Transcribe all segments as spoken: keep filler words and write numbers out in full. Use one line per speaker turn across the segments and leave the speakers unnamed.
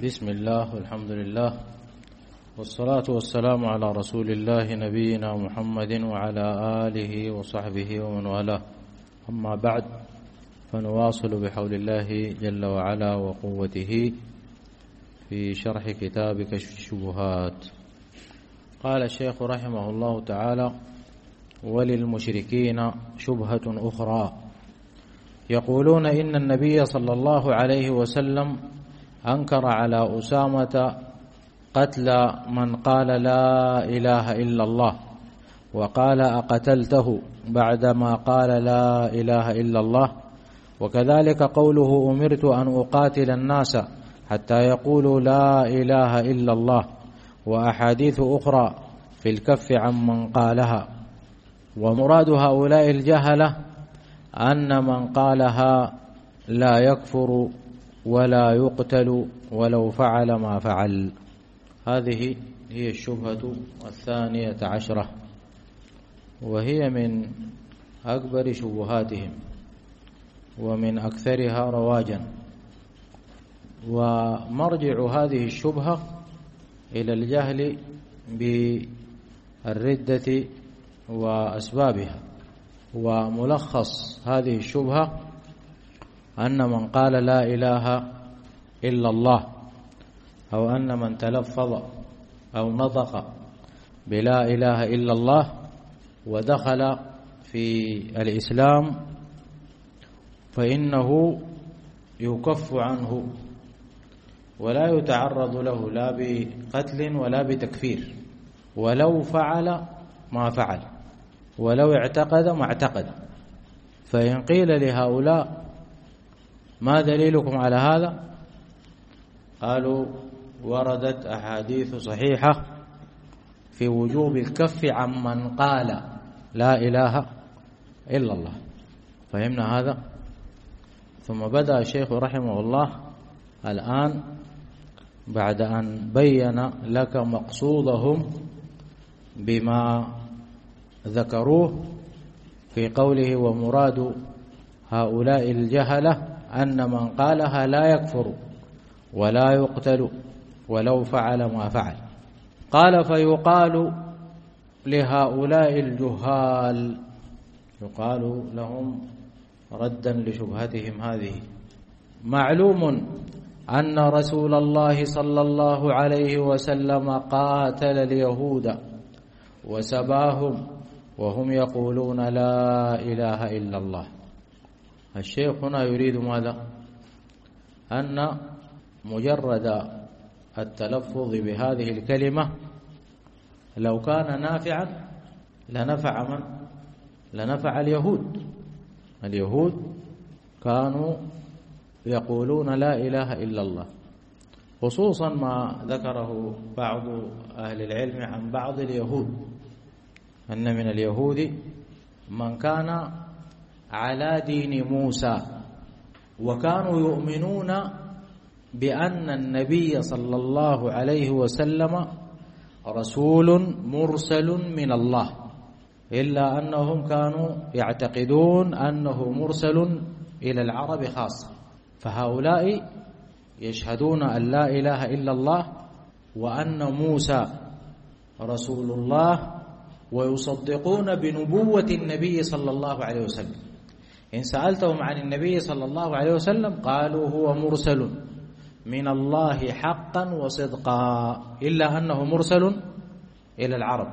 بسم الله والحمد لله والصلاة والسلام على رسول الله نبينا محمد وعلى آله وصحبه ومن والاه. أما بعد، فنواصل بحول الله جل وعلا وقوته في شرح كتاب كشف الشبهات. قال الشيخ رحمه الله تعالى: وللمشركين شبهة أخرى، يقولون إن النبي صلى الله عليه وسلم أنكر على أسامة قتل من قال لا إله إلا الله، وقال أقتلته بعدما قال لا إله إلا الله، وكذلك قوله أمرت أن أقاتل الناس حتى يقولوا لا إله إلا الله، وأحاديث أخرى في الكف عمن قالها. ومراد هؤلاء الجهلة أن من قالها لا يكفر ولا يقتل ولو فعل ما فعل. هذه هي الشبهة الثانية عشرة، وهي من أكبر شبهاتهم ومن أكثرها رواجا. ومرجع هذه الشبهة إلى الجهل بالردة وأسبابها. وملخص هذه الشبهة أن من قال لا إله إلا الله، أو أن من تلفظ أو نطق بلا إله إلا الله ودخل في الإسلام فإنه يكف عنه ولا يتعرض له لا بقتل ولا بتكفير، ولو فعل ما فعل، ولو اعتقد ما اعتقد. فإن قيل لهؤلاء: ما دليلكم على هذا؟ قالوا: وردت أحاديث صحيحة في وجوب الكف عمن قال لا إله إلا الله. فهمنا هذا؟ ثم بدأ الشيخ رحمه الله الآن بعد أن بين لك مقصودهم بما ذكروه في قوله: ومراد هؤلاء الجهلة أن من قالها لا يكفر ولا يقتل ولو فعل ما فعل. قال: فيقال لهؤلاء الجهال، يقال لهم ردا لشبهتهم هذه: معلوم أن رسول الله صلى الله عليه وسلم قاتل اليهود وسباهم وهم يقولون لا إله إلا الله. الشيخ هنا يريد ماذا؟ أن مجرد التلفظ بهذه الكلمة لو كان نافعا لنفع من؟ لنفع اليهود. اليهود كانوا يقولون لا إله إلا الله، خصوصا ما ذكره بعض أهل العلم عن بعض اليهود أن من اليهود من كان على دين موسى، وكانوا يؤمنون بأن النبي صلى الله عليه وسلم رسول مرسل من الله، إلا أنهم كانوا يعتقدون أنه مرسل إلى العرب خاصة. فهؤلاء يشهدون أن لا إله إلا الله وأن موسى رسول الله، ويصدقون بنبوة النبي صلى الله عليه وسلم. إن سألتهم عن النبي صلى الله عليه وسلم قالوا هو مرسل من الله حقا وصدقا، إلا أنه مرسل إلى العرب.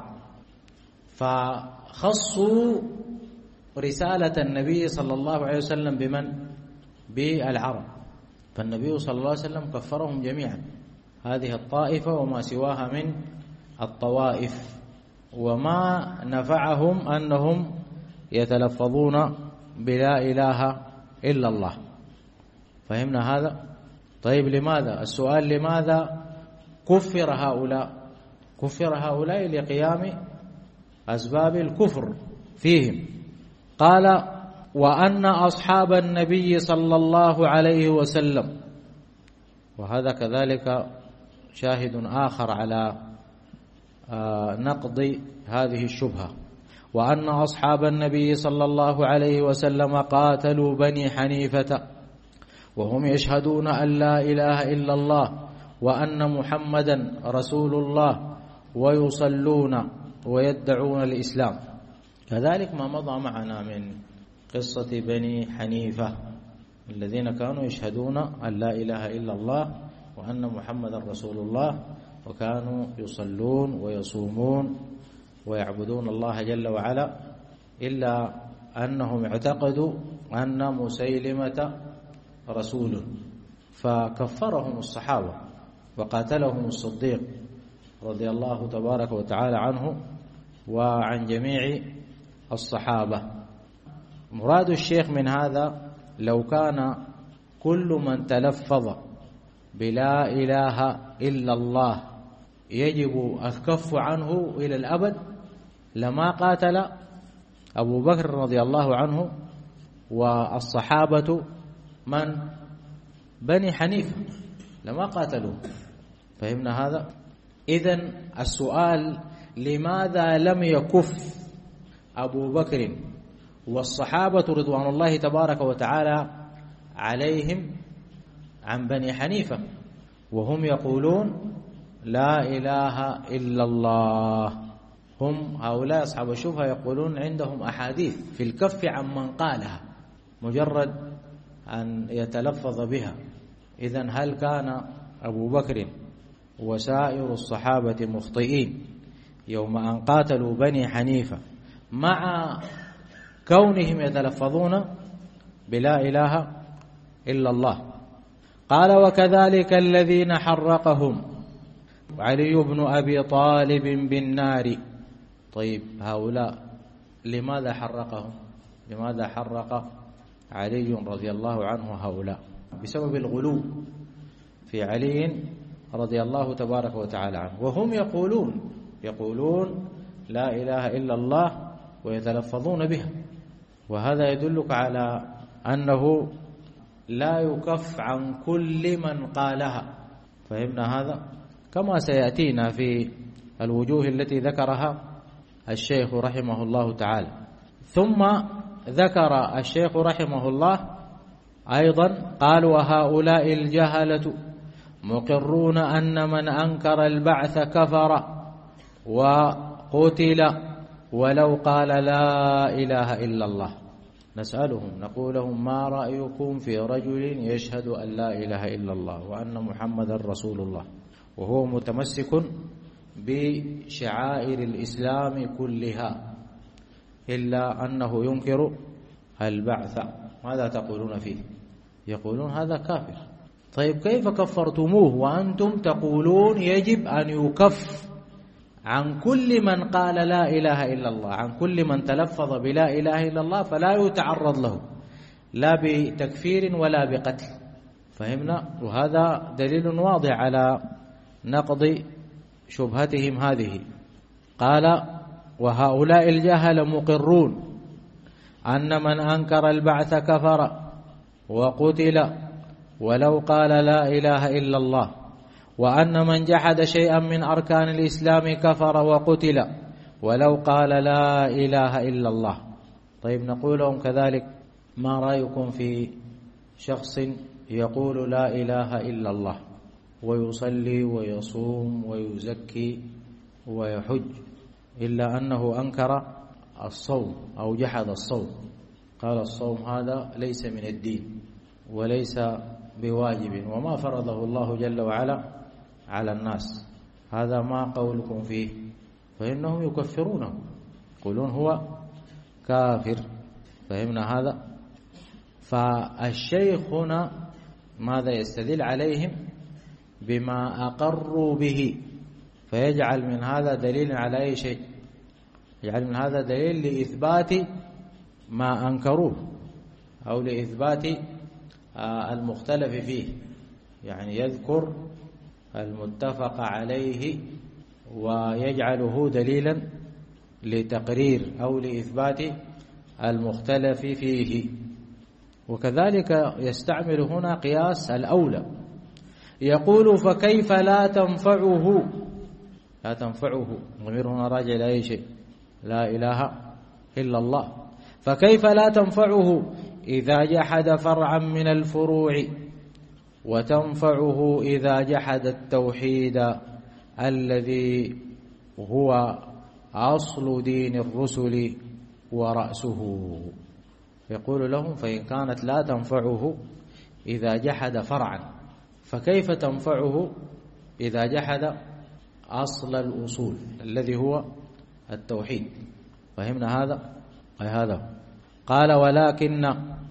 فخصوا رسالة النبي صلى الله عليه وسلم بمن؟ بالعرب. فالنبي صلى الله عليه وسلم كفرهم جميعا، هذه الطائفة وما سواها من الطوائف، وما نفعهم أنهم يتلفظون بلا إله إلا الله. فهمنا هذا؟ طيب، لماذا؟ السؤال: لماذا كفر هؤلاء؟ كفر هؤلاء لقيام أسباب الكفر فيهم. قال: وأن أصحاب النبي صلى الله عليه وسلم، وهذا كذلك شاهد آخر على نقض هذه الشبهة: وأن أصحاب النبي صلى الله عليه وسلم قاتلوا بني حنيفة وهم يشهدون أن لا إله إلا الله وأن محمدا رسول الله ويصلون ويدعون الإسلام. كذلك ما مضى معنا من قصة بني حنيفة الذين كانوا يشهدون أن لا إله إلا الله وأن محمدا رسول الله، وكانوا يصلون ويصومون ويعبدون الله جل وعلا، إلا أنهم اعتقدوا أن مسيلمة رسول، فكفرهم الصحابة وقاتلهم الصديق رضي الله تبارك وتعالى عنه وعن جميع الصحابة. مراد الشيخ من هذا لو كان كل من تلفظ بلا إله إلا الله يجب الكف عنه إلى الأبد لما قاتل أبو بكر رضي الله عنه والصحابة من بني حنيفة، لما قاتلوا. فهمنا هذا؟ إذن السؤال لماذا لم يكف أبو بكر والصحابة رضوان الله تبارك وتعالى عليهم عن بني حنيفة وهم يقولون لا إله إلا الله؟ هم هؤلاء أصحاب الشبهة يقولون عندهم أحاديث في الكف عن من قالها مجرد أن يتلفظ بها. إذن هل كان أبو بكر وسائر الصحابة مخطئين يوم أن قاتلوا بني حنيفة مع كونهم يتلفظون بلا إله إلا الله؟ قال وكذلك الذين حرقهم علي بن أبي طالب بالنار. طيب هؤلاء لماذا حرقهم؟ لماذا حرق علي رضي الله عنه هؤلاء؟ بسبب الغلو في علي رضي الله تبارك وتعالى عنه، وهم يقولون يقولون لا إله إلا الله ويتلفظون بها، وهذا يدلك على أنه لا يكف عن كل من قالها. فهمنا هذا؟ كما سيأتينا في الوجوه التي ذكرها الشيخ رحمه الله تعالى. ثم ذكر الشيخ رحمه الله أيضا قال وهؤلاء الجهلة مقرون أن من أنكر البعث كفر وقتل ولو قال لا إله إلا الله. نسألهم نقول لهم ما رأيكم في رجل يشهد أن لا إله إلا الله وأن محمدا رسول الله وهو متمسك بشعائر الإسلام كلها إلا أنه ينكر البعث، ماذا تقولون فيه؟ يقولون هذا كافر. طيب كيف كفرتموه وأنتم تقولون يجب أن يكف عن كل من قال لا إله إلا الله، عن كل من تلفظ بلا إله إلا الله فلا يتعرض له لا بتكفير ولا بقتل؟ فهمنا؟ وهذا دليل واضح على نقض شبهتهم هذه. قال وهؤلاء الجهل مقرون أن من أنكر البعث كفر وقتل ولو قال لا إله إلا الله، وأن من جحد شيئا من أركان الإسلام كفر وقتل ولو قال لا إله إلا الله. طيب نقول لهم كذلك ما رأيكم في شخص يقول لا إله إلا الله ويصلي ويصوم ويزكي ويحج إلا أنه أنكر الصوم أو جحد الصوم، قال الصوم هذا ليس من الدين وليس بواجب وما فرضه الله جل وعلا على الناس، هذا ما قولكم فيه؟ فإنهم يكفرونه، يقولون هو كافر. فهمنا هذا؟ فالشيخ هنا ماذا يستدل عليهم؟ بما أقروا به، فيجعل من هذا دليل على أي شيء؟ يجعل من هذا دليل لإثبات ما أنكروه أو لإثبات المختلف فيه، يعني يذكر المتفق عليه ويجعله دليلا لتقرير أو لإثبات المختلف فيه. وكذلك يستعمل هنا قياس الأولى، يقول فكيف لا تنفعه، لا تنفعه ضمير هنا راجع إلى أي شيء؟ لا إله إلا الله، فكيف لا تنفعه إذا جحد فرعا من الفروع وتنفعه إذا جحد التوحيد الذي هو أصل دين الرسل ورأسه. يقول لهم: فإن كانت لا تنفعه إذا جحد فرعا، فكيف تنفعه إذا جحد أصل الأصول الذي هو التوحيد؟ فهمنا هذا؟ أي هذا. قال: ولكن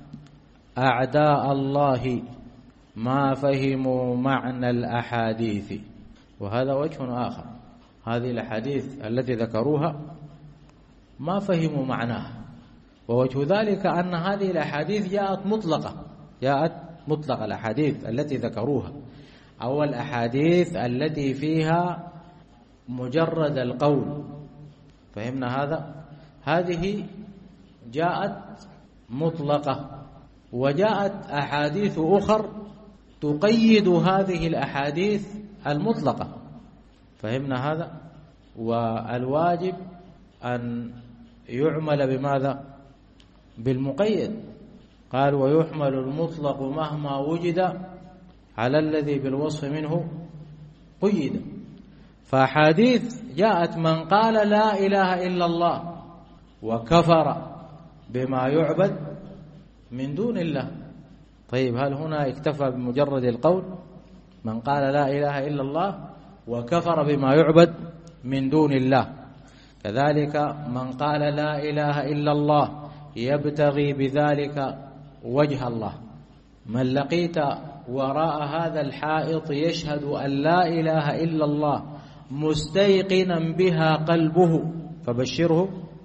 أعداء الله ما فهموا معنى الأحاديث. وهذا وجه آخر، هذه الأحاديث التي ذكروها ما فهموا معناها، ووجه ذلك أن هذه الأحاديث جاءت مطلقة، جاءت مطلقة الأحاديث التي ذكروها، أو الأحاديث التي فيها مجرد القول. فهمنا هذا؟ هذه جاءت مطلقة، وجاءت أحاديث أخر تقيد هذه الأحاديث المطلقة. فهمنا هذا؟ والواجب أن يعمل بماذا؟ بالمقيد. قال: ويحمل المطلق مهما وجد على الذي بالوصف منه قيد. فحديث جاءت: من قال لا إله إلا الله وكفر بما يعبد من دون الله. طيب، هل هنا اكتفى بمجرد القول؟ من قال لا إله إلا الله وكفر بما يعبد من دون الله. كذلك من قال لا إله إلا الله يبتغي بذلك وجه الله. من لقيت وراء هذا الحائط يشهد أن لا إله إلا الله مستيقنا بها قلبه فبشره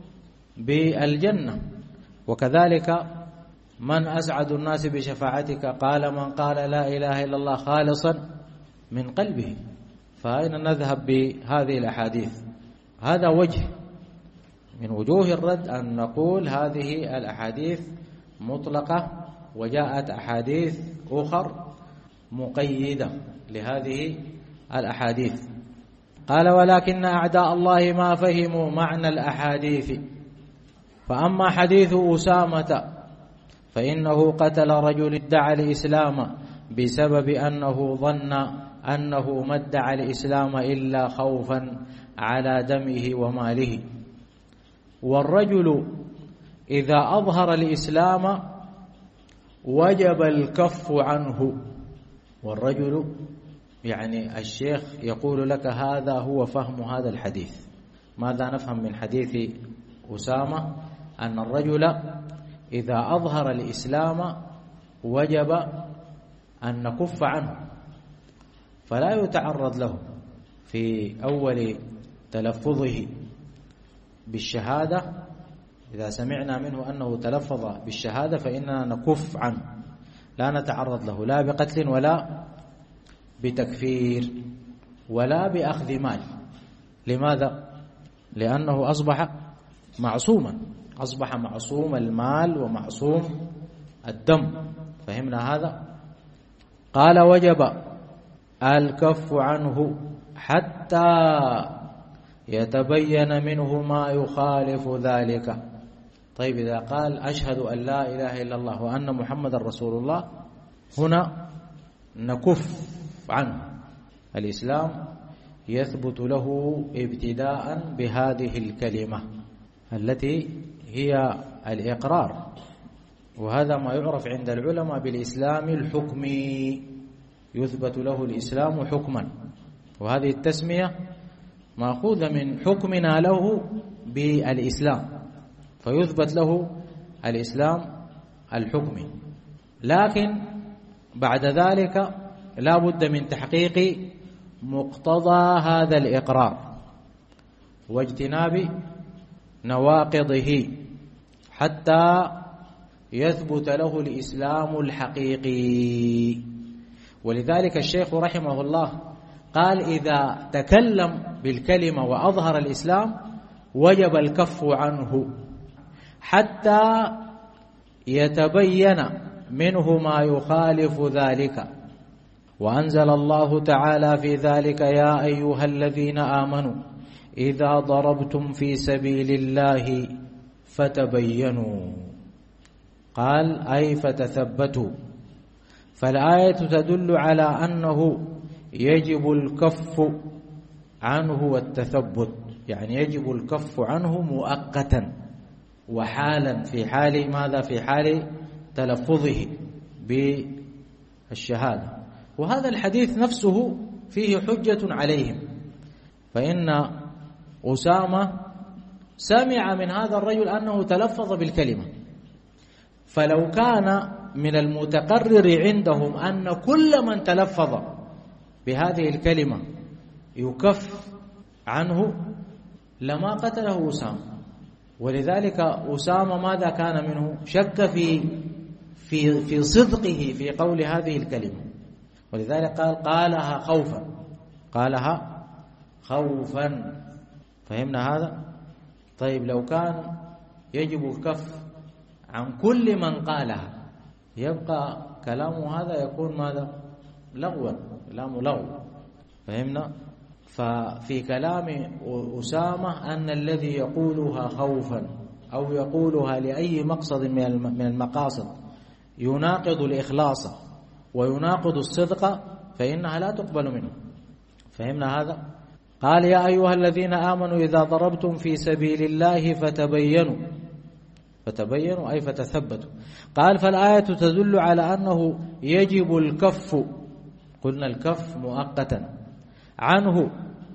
بالجنة. وكذلك من أسعد الناس بشفاعتك؟ قال: من قال لا إله إلا الله خالصا من قلبه. فأين نذهب بهذه الأحاديث؟ هذا وجه من وجوه الرد، أن نقول هذه الأحاديث مطلقة، وجاءت أحاديث أخر مقيدة لهذه الأحاديث. قال: ولكن أعداء الله ما فهموا معنى الأحاديث. فأما حديث أسامة فإنه قتل رجل ادعى الإسلام بسبب أنه ظن أنه ما ادعى الإسلام إلا خوفا على دمه وماله. والرجل إذا أظهر الإسلام وجب الكف عنه. والرجل يعني الشيخ يقول لك هذا هو فهم هذا الحديث. ماذا نفهم من حديث أسامة؟ أن الرجل إذا أظهر الإسلام وجب أن نكف عنه، فلا يتعرض له في أول تلفظه بالشهادة. إذا سمعنا منه أنه تلفظ بالشهادة فإننا نكف عنه، لا نتعرض له لا بقتل ولا بتكفير ولا بأخذ مال. لماذا؟ لأنه أصبح معصوما، أصبح معصوم المال ومعصوم الدم. فهمنا هذا؟ قال: وجب الكف عنه حتى يتبين منه ما يخالف ذلك. طيب، إذا قال أشهد أن لا إله إلا الله وأن محمد رسول الله، هنا نكف عنه. الإسلام يثبت له ابتداء بهذه الكلمة التي هي الإقرار، وهذا ما يعرف عند العلماء بالإسلام الحكمي. يثبت له الإسلام حكما، وهذه التسمية مأخوذة من حكمنا له بالإسلام، فيثبت له الإسلام الحكمي. لكن بعد ذلك لا بد من تحقيق مقتضى هذا الإقرار واجتناب نواقضه حتى يثبت له الإسلام الحقيقي. ولذلك الشيخ رحمه الله قال: إذا تكلم بالكلمة وأظهر الإسلام وجب الكف عنه حتى يتبين منه ما يخالف ذلك. وأنزل الله تعالى في ذلك: يا أيها الذين آمنوا إذا ضربتم في سبيل الله فتبينوا. قال: أي فتثبتوا. فالآية تدل على أنه يجب الكف عنه والتثبت، يعني يجب الكف عنه مؤقتا وحالا، في حال ماذا؟ في حال تلفظه بالشهادة. وهذا الحديث نفسه فيه حجة عليهم، فإن أسامة سمع من هذا الرجل أنه تلفظ بالكلمة، فلو كان من المتقرر عندهم أن كل من تلفظ بهذه الكلمة يكف عنه لما قتله أسامة. ولذلك أسامة ماذا كان منه؟ شك في في في صدقه في قول هذه الكلمة، ولذلك قال قالها خوفا، قالها خوفا. فهمنا هذا؟ طيب لو كان يجب الكف عن كل من قالها يبقى كلامه هذا يكون ماذا؟ لغوا، كلام لغو. فهمنا؟ ففي كلام أسامة أن الذي يقولها خوفا أو يقولها لأي مقصد من المقاصد يناقض الإخلاص ويناقض الصدق فإنها لا تقبل منه. فهمنا هذا؟ قال يا أيها الذين آمنوا إذا ضربتم في سبيل الله فتبينوا، فتبينوا أي فتثبتوا. قال فالآية تدل على أنه يجب الكف، قلنا الكف مؤقتا، عنه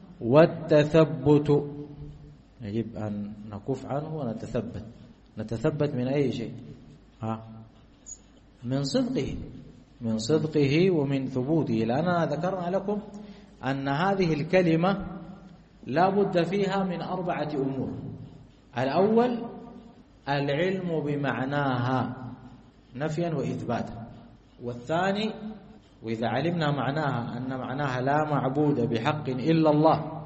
والتثبت، يجب أن نكف عنه ونتثبت. نتثبت من أي شيء؟ ها؟ من صدقه، من صدقه ومن ثبوته. لأننا ذكرنا لكم أن هذه الكلمة لا بد فيها من أربعة أمور. الأول العلم بمعناها نفيا وإثباتا، والثاني وإذا علمنا معناها أن معناها لا معبود بحق إلا الله،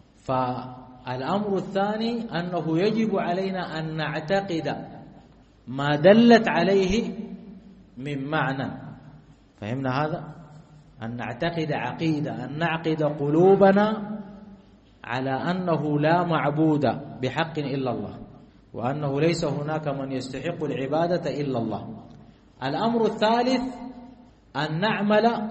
فالأمر الثاني أنه يجب علينا أن نعتقد ما دلت عليه من معنى. فهمنا هذا؟ أن نعتقد عقيدة، أن نعقد قلوبنا على أنه لا معبود بحق إلا الله، وأنه ليس هناك من يستحق العبادة إلا الله. الأمر الثالث أن نعمل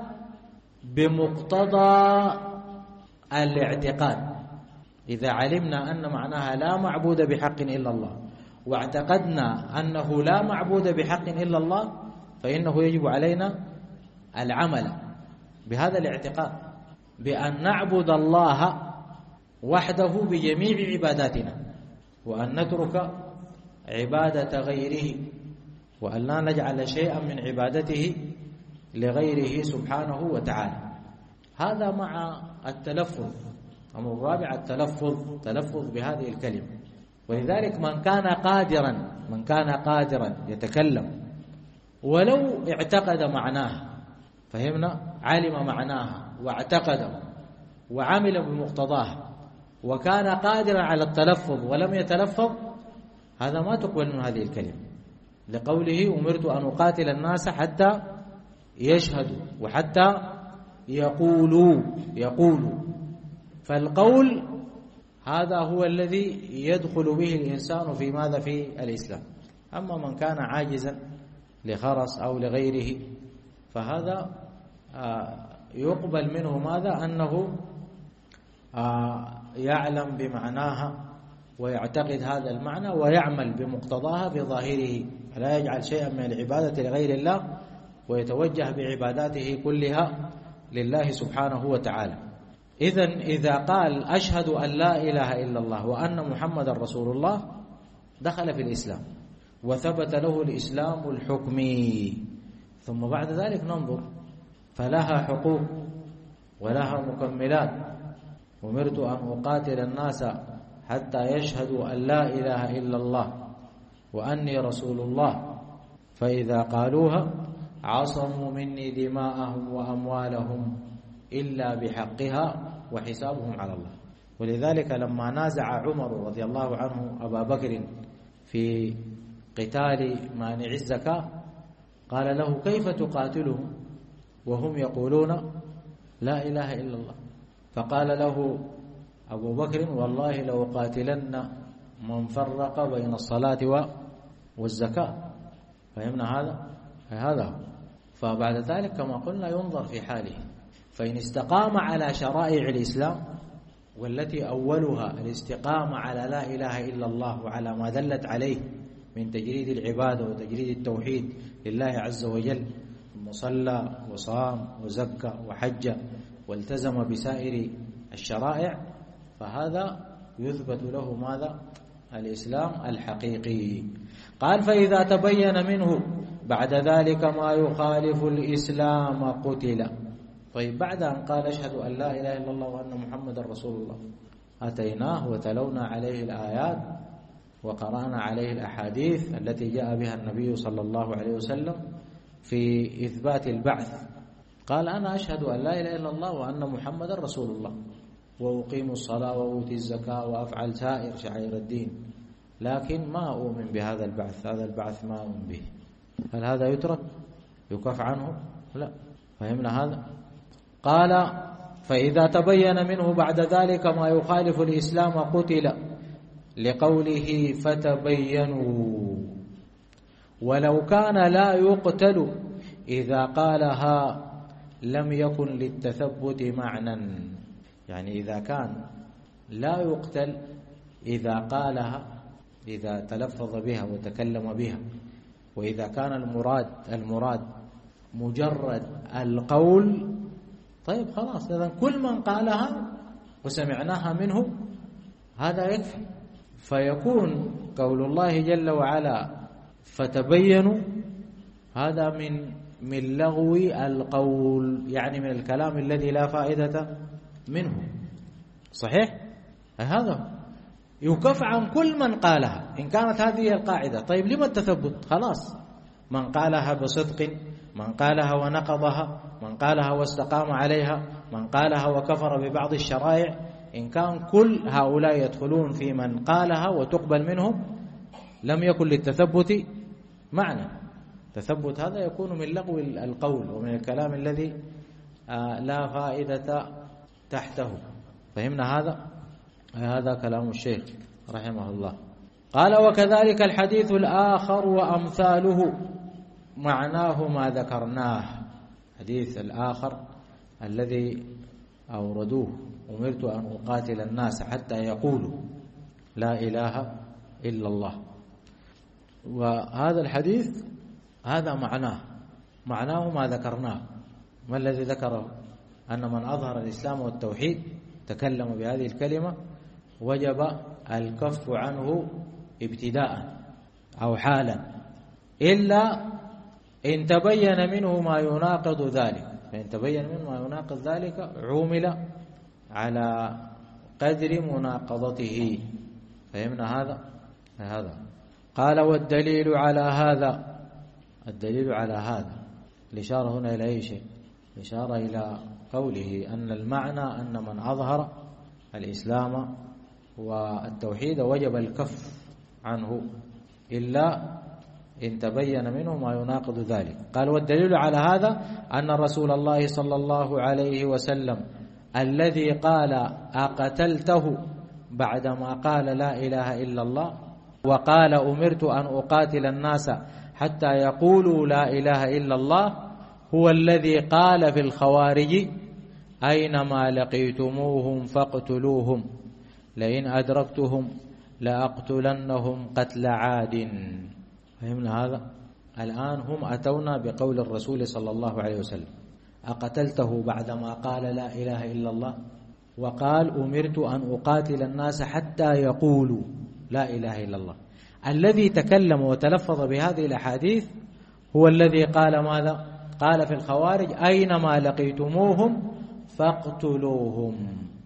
بمقتضى الاعتقاد. إذا علمنا أن معناها لا معبود بحق إلا الله واعتقدنا أنه لا معبود بحق إلا الله فإنه يجب علينا العمل بهذا الاعتقاد، بأن نعبد الله وحده بجميع عباداتنا، وأن نترك عبادة غيره، وأن لا نجعل شيئا من عبادته لغيره سبحانه وتعالى. هذا مع التلفظ. أمر الرابع التلفظ، تلفظ بهذه الكلمة. ولذلك من كان قادرا من كان قادرا يتكلم ولو اعتقد معناها، فهمنا؟ علم معناها واعتقد وعمل بمقتضاها وكان قادرا على التلفظ ولم يتلفظ، هذا ما تقبل من هذه الكلمة، لقوله أمرت أن أقاتل الناس حتى يشهدوا وحتى يقولوا يقولوا فالقول هذا هو الذي يدخل به الإنسان في ماذا؟ في الإسلام. أما من كان عاجزا لخرس أو لغيره فهذا يقبل منه ماذا؟ أنه يعلم بمعناها ويعتقد هذا المعنى ويعمل بمقتضاها بظاهره، لا يجعل شيئا من العبادة لغير الله ويتوجه بعباداته كلها لله سبحانه وتعالى. إذن إذا قال أشهد أن لا إله إلا الله وأن محمد رسول الله دخل في الإسلام وثبت له الإسلام الحكمي. ثم بعد ذلك ننظر، فلها حقوق ولها مكملات. أمرت أن أقاتل الناس حتى يشهدوا أن لا إله إلا الله وأني رسول الله، فإذا قالوها عصموا مني دماءهم وأموالهم إلا بحقها وحسابهم على الله. ولذلك لما نازع عمر رضي الله عنه أبا بكر في قتال مانع الزكاة قال له كيف تقاتلهم وهم يقولون لا إله إلا الله؟ فقال له أبو بكر والله لو قاتلن من فرق بين الصلاة والزكاة. فهمنا هذا؟ هذا فبعد ذلك كما قلنا ينظر في حاله، فإن استقام على شرائع الإسلام والتي أولها الاستقامة على لا إله إلا الله وعلى ما دلت عليه من تجريد العبادة وتجريد التوحيد لله عز وجل، ثم صلى وصام وزكى وحج والتزم بسائر الشرائع، فهذا يثبت له ماذا؟ الإسلام الحقيقي. قال فإذا تبين منه بعد ذلك ما يخالف الإسلام قتل. طيب بعد أن قال أشهد أن لا إله إلا الله وأن محمد رسول الله، أتيناه وتلونا عليه الآيات وقرأنا عليه الأحاديث التي جاء بها النبي صلى الله عليه وسلم في إثبات البعث. قال أنا أشهد أن لا إله إلا الله وأن محمد رسول الله، وأقيم الصلاة وأؤتي الزكاة وأفعل سائر شعائر الدين، لكن ما أؤمن بهذا البعث، هذا البعث ما أؤمن به. هل هذا يترك يكف عنه؟ لا. فهمنا هذا؟ قال فإذا تبين منه بعد ذلك ما يخالف الإسلام قتل، لقوله فتبينوا. ولو كان لا يقتل إذا قالها لم يكن للتثبت معنى، يعني إذا كان لا يقتل إذا قالها، إذا تلفظ بها وتكلم بها، وإذا كان المراد المراد مجرد القول، طيب خلاص، إذن كل من قالها وسمعناها منه هذا يكفي. فيكون قول الله جل وعلا فتبينوا هذا من من لغو القول، يعني من الكلام الذي لا فائدة منه. صحيح؟ هذا يكف عن كل من قالها إن كانت هذه القاعدة. طيب لما التثبت؟ خلاص، من قالها بصدق، من قالها ونقضها، من قالها واستقام عليها، من قالها وكفر ببعض الشرائع، إن كان كل هؤلاء يدخلون في من قالها وتقبل منهم لم يكن للتثبت معنى. تثبت هذا يكون من لغو القول ومن الكلام الذي لا فائدة تحته. فهمنا هذا؟ هذا كلام الشيخ رحمه الله. قال وكذلك الحديث الآخر وأمثاله معناه ما ذكرناه. حديث الآخر الذي أوردوه أمرت أن أقاتل الناس حتى يقولوا لا إله إلا الله، وهذا الحديث هذا معناه معناه ما ذكرناه. ما الذي ذكره؟ أن من أظهر الإسلام والتوحيد تكلم بهذه الكلمة وجب الكف عنه ابتداء أو حالا، إلا إن تبين منه ما يناقض ذلك. فإن تبين منه ما يناقض ذلك عومل على قدر مناقضته. فهمنا هذا؟ هذا قال والدليل على هذا، الدليل على هذا الإشارة هنا إلى أي شيء؟ الإشارة إلى قوله أن المعنى أن من أظهر الإسلام والتوحيد وجب الكف عنه إلا إن تبين منه ما يناقض ذلك. قال والدليل على هذا أن رسول الله صلى الله عليه وسلم الذي قال أقتلته بعدما قال لا إله إلا الله وقال أمرت أن أقاتل الناس حتى يقولوا لا إله إلا الله هو الذي قال في الخوارج أينما لقيتموهم فاقتلوهم لئن أدركتهم لأقتلنهم قتل عاد. فهمنا هذا؟ الآن هم أتونا بقول الرسول صلى الله عليه وسلم أقتلته بعدما قال لا إله إلا الله وقال أمرت أن أقاتل الناس حتى يقولوا لا إله إلا الله. الذي تكلم وتلفظ بهذه الأحاديث هو الذي قال ماذا؟ قال في الخوارج أينما لقيتموهم فاقتلوهم.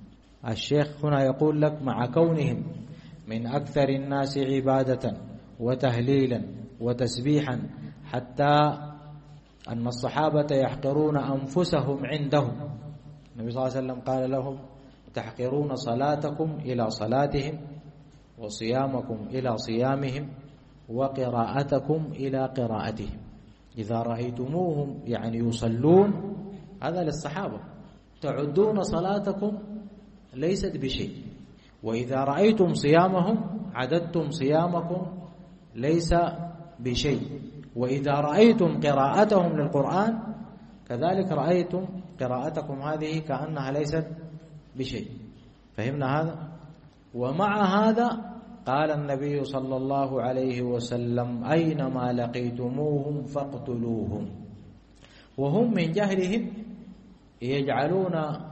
الشيخ هنا يقول لك مع كونهم من أكثر الناس عبادة وتهليلا وتسبيحا حتى أن الصحابة يحقرون أنفسهم عندهم. النبي صلى الله عليه وسلم قال لهم تحقرون صلاتكم إلى صلاتهم وصيامكم إلى صيامهم وقراءتكم إلى قراءتهم. إذا رأيتموهم يعني يصلون، هذا للصحابة، تعدون صلاتكم ليست بشيء، وإذا رأيتم صيامهم عددتم صيامكم ليس بشيء، وإذا رأيتم قراءتهم للقرآن كذلك رأيتم قراءتكم هذه كأنها ليست بشيء. فهمنا هذا؟ ومع هذا قال النبي صلى الله عليه وسلم أينما لقيتموهم فاقتلوهم. وهم من جهلهم يجعلون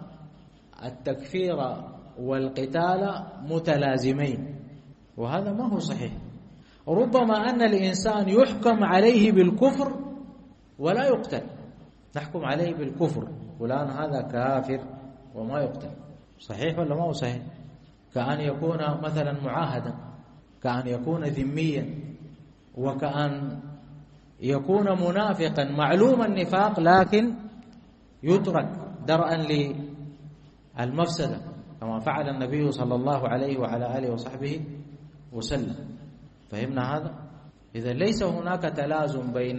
التكفير والقتال متلازمين، وهذا ما هو صحيح. ربما أن الإنسان يحكم عليه بالكفر ولا يقتل، نحكم عليه بالكفر فلان هذا كافر وما يقتل، صحيح ولا ما هو صحيح؟ كأن يكون مثلا معاهدا، كأن يكون ذميا، وكأن يكون منافقا معلوم النفاق لكن يترك درءا للمفسدة كما فعل النبي صلى الله عليه وعلى آله وصحبه وسلم. فهمنا هذا؟ إذا ليس هناك تلازم بين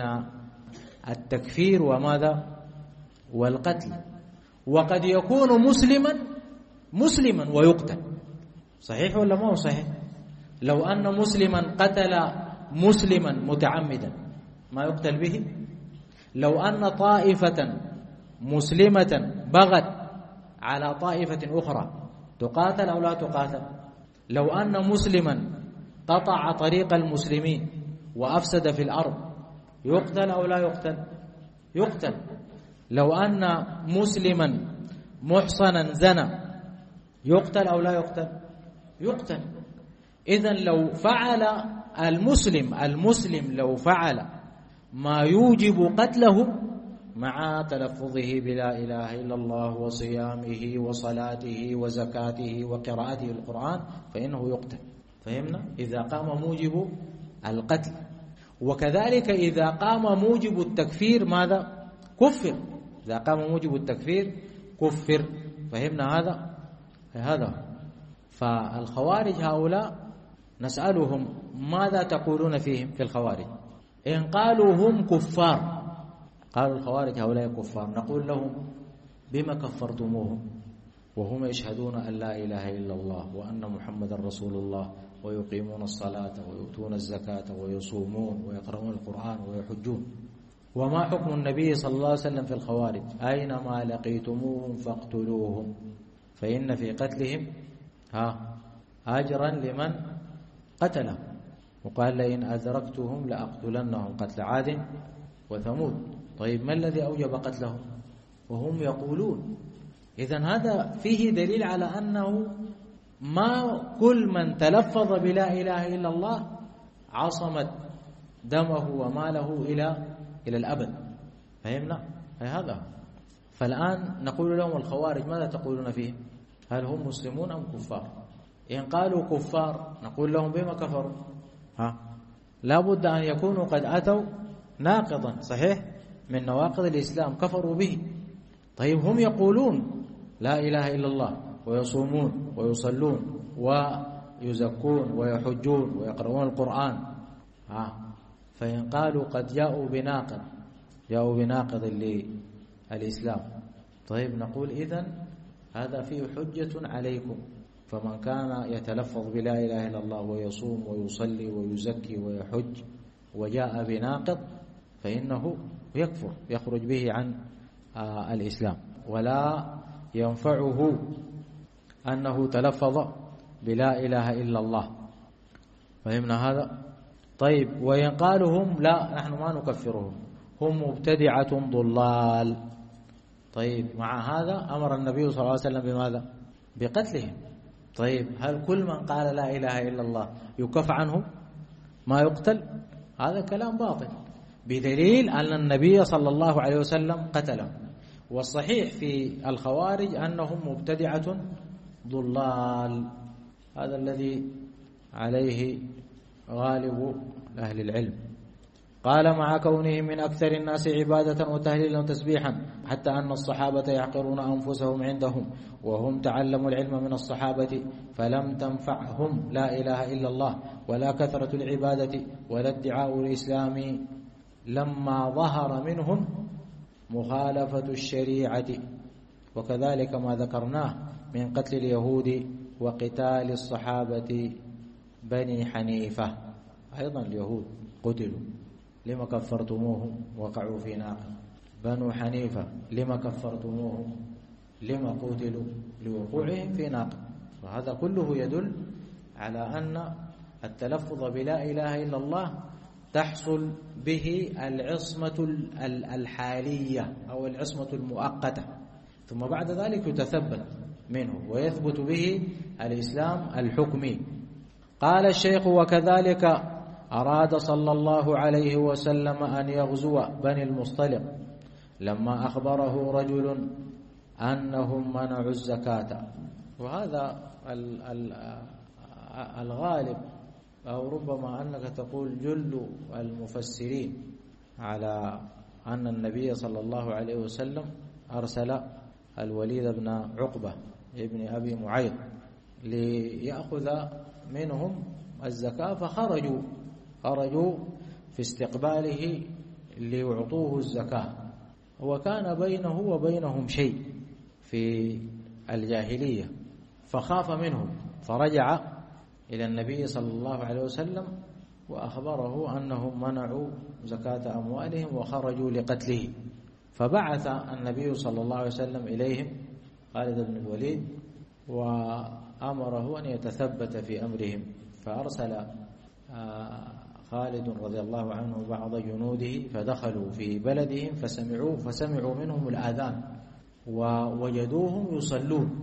التكفير وماذا والقتل. وقد يكون مسلما مسلما ويقتل، صحيح ولا ما هو صحيح؟ لو أن مسلما قتل مسلما متعمدا ما يقتل به؟ لو أن طائفة مسلمة بغت على طائفة أخرى تقاتل أو لا تقاتل؟ لو أن مسلما قطع طريق المسلمين وأفسد في الأرض يقتل أو لا يقتل؟ يقتل. لو أن مسلما محصنا زنى يقتل أو لا يقتل؟ يقتل. إذن لو فعل المسلم المسلم لو فعل ما يوجب قتله مع تلفظه بلا إله إلا الله وصيامه وصلاته وزكاته وقراءته القرآن فإنه يقتل. فهمنا؟ إذا قام موجب القتل. وكذلك إذا قام موجب التكفير ماذا؟ كفر. إذا قام موجب التكفير كفر. فهمنا هذا؟ هذا. فالخوارج هؤلاء نسألهم ماذا تقولون فيهم في الخوارج؟ إن قالوا هم كفار، قالوا الخوارج هؤلاء كفار، نقول لهم بما كفرتموهم وهم يشهدون أن لا إله إلا الله وأن محمد رسول الله ويقيمون الصلاة ويؤتون الزكاة ويصومون ويقرؤون القرآن ويحجون؟ وما حكم النبي صلى الله عليه وسلم في الخوارج؟ أينما لقيتموهم فاقتلوهم فإن في قتلهم ها أجرا لمن قتلهم. وقال لئن أدركتهم لأقتلنهم قتل عاد وثمود. طيب ما الذي أوجب قتلهم وهم يقولون؟ إذن هذا فيه دليل على أنه ما كل من تلفظ بلا إله إلا الله عصمت دمه وماله إلى إلى الأبد. فهمنا؟ هذا. فالآن نقول لهم الخوارج ماذا تقولون فيهم؟ هل هم مسلمون أم كفار؟ إن قالوا كفار نقول لهم بما كفروا؟ ها لا بد أن يكونوا قد أتوا ناقضا صحيح من نواقض الإسلام كفروا به. طيب هم يقولون لا إله إلا الله ويصومون ويصلون ويزكون ويحجون ويقرؤون القرآن، ها فإن قالوا قد جاءوا بناقض جاءوا بناقض للإسلام، طيب نقول إذن هذا فيه حجة عليكم. فمن كان يتلفظ بلا إله إلا الله ويصوم ويصلي ويزكي ويحج وجاء بناقض فإنه يكفر يخرج به عن آه الإسلام، ولا ينفعه أنه تلفظ بلا إله إلا الله. فهمنا هذا؟ طيب وإن قالوا هم لا نحن ما نكفرهم هم مبتدعة ضلال، طيب مع هذا أمر النبي صلى الله عليه وسلم بماذا؟ بقتلهم. طيب هل كل من قال لا إله إلا الله يكف عنه ما يقتل؟ هذا كلام باطل بدليل أن النبي صلى الله عليه وسلم قتله. والصحيح في الخوارج أنهم مبتدعة ضلال، هذا الذي عليه غالب أهل العلم. قال مع كونهم من أكثر الناس عبادة وتهليلا وتسبيحا حتى أن الصحابة يحقرون أنفسهم عندهم وهم تعلموا العلم من الصحابة فلم تنفعهم لا إله إلا الله ولا كثرة العبادة ولا ادعاء الإسلام لما ظهر منهم مخالفة الشريعة. وكذلك ما ذكرناه من قتل اليهود وقتال الصحابة بني حنيفة، أيضا اليهود قتلوا لما كفرتموهم وقعوا في ناقة. بنو حنيفة لما كفرتموهم لما قتلوا لوقوعهم في ناقة. وهذا كله يدل على أن التلفظ بلا إله إلا الله تحصل به العصمة الحالية أو العصمة المؤقتة، ثم بعد ذلك يتثبت منه ويثبت به الإسلام الحكمي. قال الشيخ: وكذلك أراد صلى الله عليه وسلم أن يغزو بني المصطلق لما أخبره رجل أنهم منعوا الزكاة. وهذا الغالب أو ربما أنك تقول جل المفسرين على أن النبي صلى الله عليه وسلم أرسل الوليد بن عقبة ابن أبي معيط ليأخذ منهم الزكاة، فخرجوا خرجوا في استقباله ليعطوه الزكاة، وكان بينه وبينهم شيء في الجاهلية، فخاف منهم فرجع إلى النبي صلى الله عليه وسلم وأخبره أنهم منعوا زكاة أموالهم وخرجوا لقتله. فبعث النبي صلى الله عليه وسلم إليهم خالد بن الوليد وأمره أن يتثبت في أمرهم، فأرسل خالد رضي الله عنه بعض جنوده فدخلوا في بلدهم فسمعوا فسمعوا منهم الآذان ووجدوهم يصلون.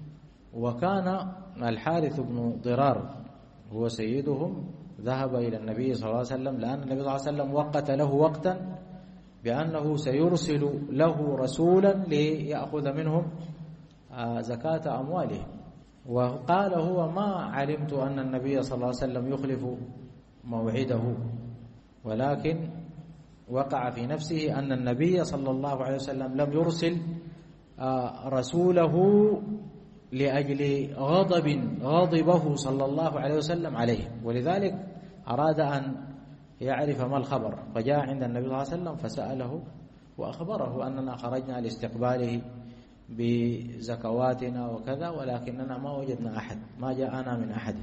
وكان الحارث بن ضرار هو سيدهم ذهب إلى النبي صلى الله عليه وسلم، لأن النبي صلى الله عليه وسلم وقت له وقتا بأنه سيرسل له رسولا ليأخذ منهم زكاة أموالهم. وقال هو: ما علمت أن النبي صلى الله عليه وسلم يخلف موعده، ولكن وقع في نفسه أن النبي صلى الله عليه وسلم لم يرسل رسوله لأجل غضب غضبه صلى الله عليه وسلم عليه، ولذلك أراد أن يعرف ما الخبر، فجاء عند النبي صلى الله عليه وسلم فسأله وأخبره أننا خرجنا لاستقباله بزكواتنا وكذا، ولكننا ما وجدنا أحد، ما جاءنا من أحد.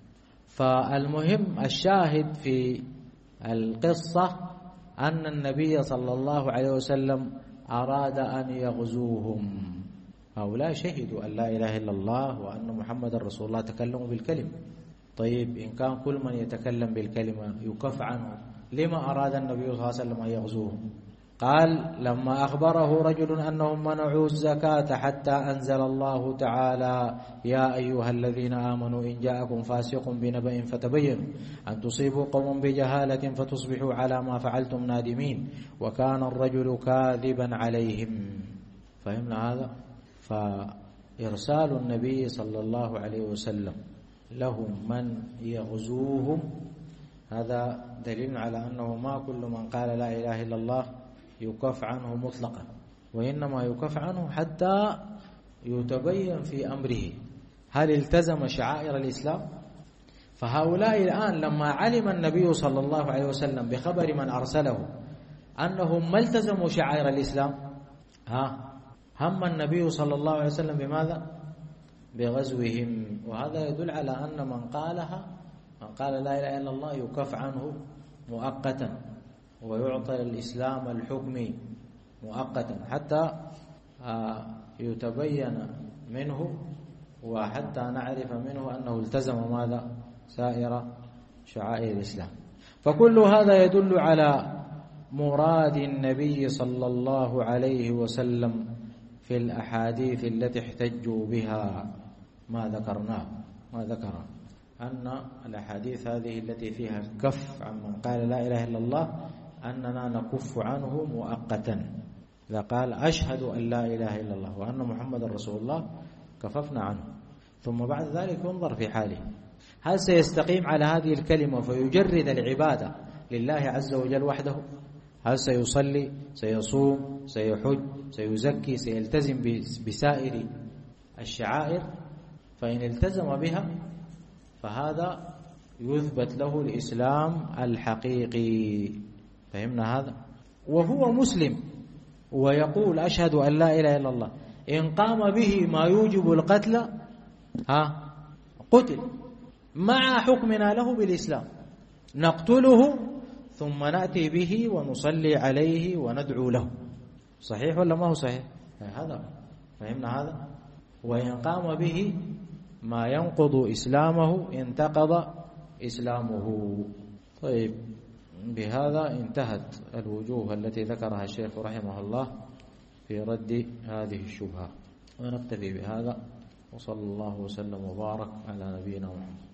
فالمهم الشاهد في القصة أن النبي صلى الله عليه وسلم أراد أن يغزوهم. هؤلاء شهدوا أن لا إله إلا الله وأن محمد رسول الله، تكلموا بالكلمة. طيب إن كان كل من يتكلم بالكلمة يكف عنه، لما أراد النبي صلى الله عليه وسلم أن يغزوهم؟ قال: لما أخبره رجل أنهم منعوا الزكاة حتى أنزل الله تعالى: يا أيها الذين آمنوا إن جاءكم فاسق بنبأ فتبينوا أن تصيبوا قوم بجهالة فتصبحوا على ما فعلتم نادمين وكان الرجل كاذبا عليهم. فهمنا هذا؟ فإرسال النبي صلى الله عليه وسلم لهم من يغزوهم هذا دليل على أنه ما كل من قال لا إله إلا الله يكف عنه مطلقا، وإنما يكف عنه حتى يتبين في أمره هل التزم شعائر الإسلام. فهؤلاء الآن لما علم النبي صلى الله عليه وسلم بخبر من أرسله أنهم ما التزموا شعائر الإسلام، ها هم النبي صلى الله عليه وسلم بماذا؟ بغزوهم. وهذا يدل على أن من قالها من قال لا إله إلا الله يكف عنه مؤقتا ويعطى الإسلام الحكمي مؤقتا حتى يتبين منه وحتى نعرف منه أنه التزم ماذا؟ سائر شعائر الإسلام. فكل هذا يدل على مراد النبي صلى الله عليه وسلم في الأحاديث التي احتجوا بها ما ذكرناه ما ذكر أن الأحاديث هذه التي فيها الكف عن من قال لا إله إلا الله أننا نكف عنه مؤقتا. إذا قال أشهد أن لا إله إلا الله وأن محمد رسول الله كففنا عنه، ثم بعد ذلك ينظر في حاله هل سيستقيم على هذه الكلمة فيجرد العبادة لله عز وجل وحده، هل سيصلي سيصوم سيحج سيزكي سيلتزم بسائر الشعائر. فإن التزم بها فهذا يثبت له الإسلام الحقيقي. فهمنا هذا؟ وهو مسلم ويقول أشهد أن لا إله إلا الله، إن قام به ما يوجب القتل ها قتل مع حكمنا له بالإسلام، نقتله ثم نأتي به ونصلي عليه وندعو له. صحيح ولا ما هو صحيح؟ هذا فهمنا هذا. وإن قام به ما ينقض إسلامه انتقض إسلامه. طيب، بهذا انتهت الوجوه التي ذكرها الشيخ رحمه الله في رد هذه الشبهة، ونكتفي بهذا، وصلى الله وسلم وبارك على نبينا محمد.